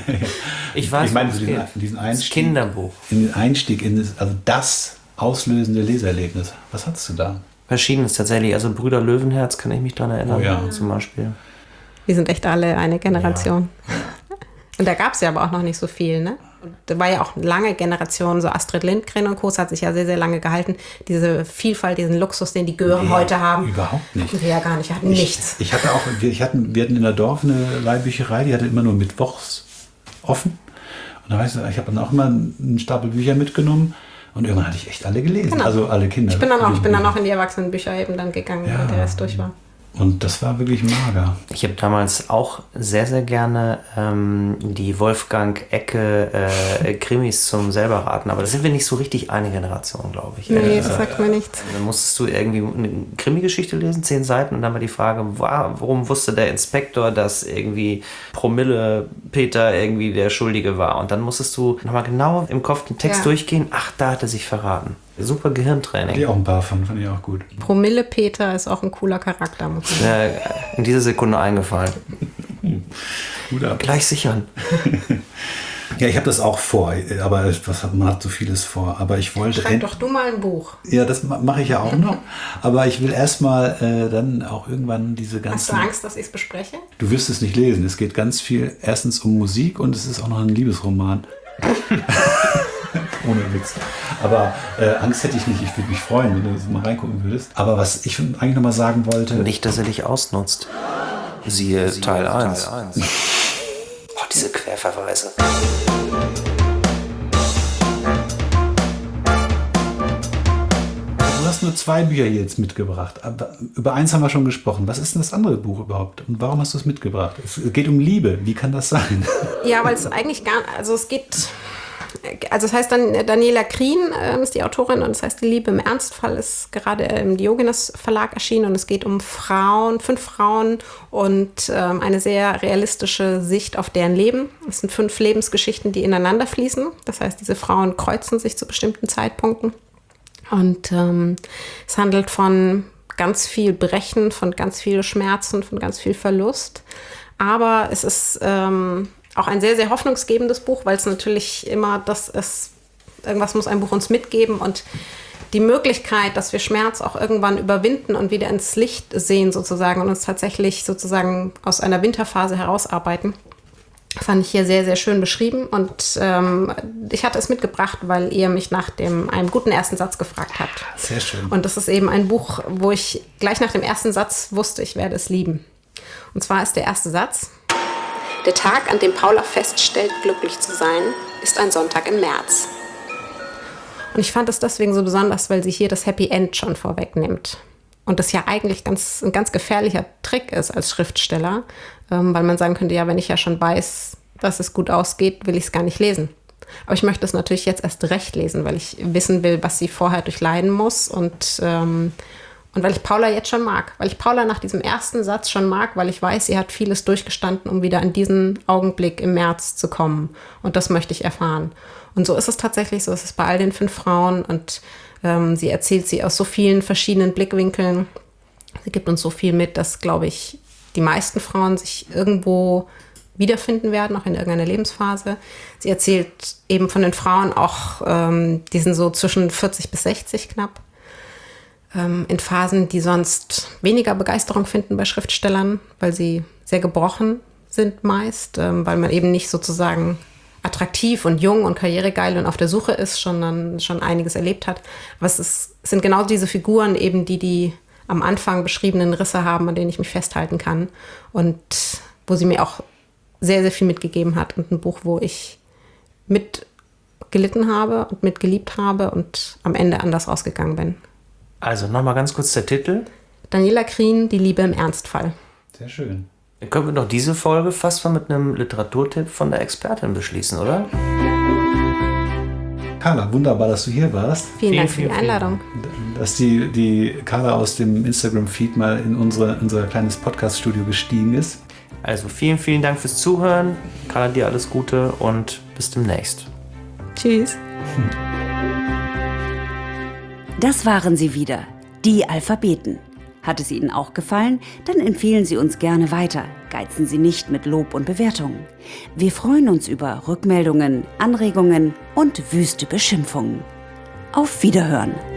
Ich meine, diesen Einstieg. Das Kinderbuch. In den Einstieg in das auslösende Leseerlebnis. Was hattest du da? Verschiedenes tatsächlich. Also Brüder Löwenherz kann ich mich daran erinnern, zum Beispiel. Wir sind echt alle eine Generation. Ja. Und da gab es ja aber auch noch nicht so viel, ne? Und da war ja auch eine lange Generation, so Astrid Lindgren und Co. hat sich ja sehr, sehr lange gehalten. Diese Vielfalt, diesen Luxus, den die Gören heute haben. Überhaupt nicht. Hatten wir ja gar nicht, hatten nichts. Wir hatten in der Dorf eine Leihbücherei, die hatte immer nur mittwochs offen. Und da ich habe dann auch immer einen Stapel Bücher mitgenommen. Und irgendwann hatte ich echt alle gelesen, genau. Also alle Kinder. Ich bin dann auch in die Erwachsenenbücher eben dann gegangen, wenn der Rest durch war. Und das war wirklich mager. Ich habe damals auch sehr, sehr gerne die Wolfgang Ecke Krimis zum selber raten, aber da sind wir nicht so richtig eine Generation, glaube ich. Nee, das sagt mir nichts. Dann musstest du irgendwie eine Krimi-Geschichte lesen, 10 Seiten, und dann war die Frage, warum wusste der Inspektor, dass irgendwie Promille Peter irgendwie der Schuldige war? Und dann musstest du nochmal genau im Kopf den Text durchgehen. Ach, da hat er sich verraten. Super Gehirntraining. Die auch ein paar fand ich auch gut. Promille Peter ist auch ein cooler Charakter, muss ich sagen. In dieser Sekunde eingefallen. Gut ab. Gleich sichern. Ja, ich habe das auch vor, aber man hat so vieles vor. Aber ich wollte... Schreib doch du mal ein Buch. Ja, das mache ich ja auch noch. Aber ich will erstmal dann auch irgendwann diese ganzen... Hast du Angst, dass ich es bespreche? Du wirst es nicht lesen. Es geht ganz viel erstens um Musik und es ist auch noch ein Liebesroman. Ohne Witz. Aber Angst hätte ich nicht. Ich würde mich freuen, wenn du mal reingucken würdest. Aber was ich eigentlich noch mal sagen wollte... Nicht, dass er dich ausnutzt. Siehe Teil 1. Das Diese Querverweise. Du hast nur 2 Bücher jetzt mitgebracht. Aber über eins haben wir schon gesprochen. Was ist denn das andere Buch überhaupt? Und warum hast du es mitgebracht? Es geht um Liebe. Wie kann das sein? Ja, weil es eigentlich es heißt dann, Daniela Krien ist die Autorin und es heißt, Die Liebe im Ernstfall ist gerade im Diogenes Verlag erschienen und es geht um 5 Frauen und eine sehr realistische Sicht auf deren Leben. Es sind 5 Lebensgeschichten, die ineinander fließen. Das heißt, diese Frauen kreuzen sich zu bestimmten Zeitpunkten. Und es handelt von ganz viel Brechen, von ganz viel Schmerzen, von ganz viel Verlust. Aber es ist auch ein sehr, sehr hoffnungsgebendes Buch, weil es natürlich immer irgendwas muss ein Buch uns mitgeben und die Möglichkeit, dass wir Schmerz auch irgendwann überwinden und wieder ins Licht sehen sozusagen und uns tatsächlich sozusagen aus einer Winterphase herausarbeiten. Fand ich hier sehr, sehr schön beschrieben und ich hatte es mitgebracht, weil ihr mich nach einem guten ersten Satz gefragt habt. Sehr schön. Und das ist eben ein Buch, wo ich gleich nach dem ersten Satz wusste, ich werde es lieben. Und zwar ist der erste Satz: Der Tag, an dem Paula feststellt, glücklich zu sein, ist ein Sonntag im März. Und ich fand es deswegen so besonders, weil sie hier das Happy End schon vorwegnimmt. Und das ja eigentlich ein ganz gefährlicher Trick ist als Schriftsteller, weil man sagen könnte, ja, wenn ich ja schon weiß, dass es gut ausgeht, will ich es gar nicht lesen. Aber ich möchte es natürlich jetzt erst recht lesen, weil ich wissen will, was sie vorher durchleiden muss und weil ich Paula jetzt schon mag. Weil ich Paula nach diesem ersten Satz schon mag, weil ich weiß, sie hat vieles durchgestanden, um wieder an diesen Augenblick im März zu kommen. Und das möchte ich erfahren. Und so ist es tatsächlich, so ist es bei all den 5 Frauen und sie erzählt sie aus so vielen verschiedenen Blickwinkeln. Sie gibt uns so viel mit, dass, glaube ich, die meisten Frauen sich irgendwo wiederfinden werden, auch in irgendeiner Lebensphase. Sie erzählt eben von den Frauen auch, die sind so zwischen 40 bis 60 knapp, in Phasen, die sonst weniger Begeisterung finden bei Schriftstellern, weil sie sehr gebrochen sind meist, weil man eben nicht sozusagen attraktiv und jung und karrieregeil und auf der Suche ist, sondern schon einiges erlebt hat. Aber es sind genau diese Figuren eben, die am Anfang beschriebenen Risse haben, an denen ich mich festhalten kann und wo sie mir auch sehr, sehr viel mitgegeben hat und ein Buch, wo ich mitgelitten habe und mitgeliebt habe und am Ende anders rausgegangen bin. Also nochmal ganz kurz der Titel. Daniela Krien, Die Liebe im Ernstfall. Sehr schön. Können wir doch diese Folge fast mal mit einem Literaturtipp von der Expertin beschließen, oder? Carla, wunderbar, dass du hier warst. Vielen Dank für die Einladung. Dass die Carla aus dem Instagram-Feed mal in unser kleines Podcast-Studio gestiegen ist. Also vielen, vielen Dank fürs Zuhören. Carla, dir alles Gute und bis demnächst. Tschüss. Das waren sie wieder, die Alphabeten. Hat es Ihnen auch gefallen? Dann empfehlen Sie uns gerne weiter. Geizen Sie nicht mit Lob und Bewertungen. Wir freuen uns über Rückmeldungen, Anregungen und wüste Beschimpfungen. Auf Wiederhören!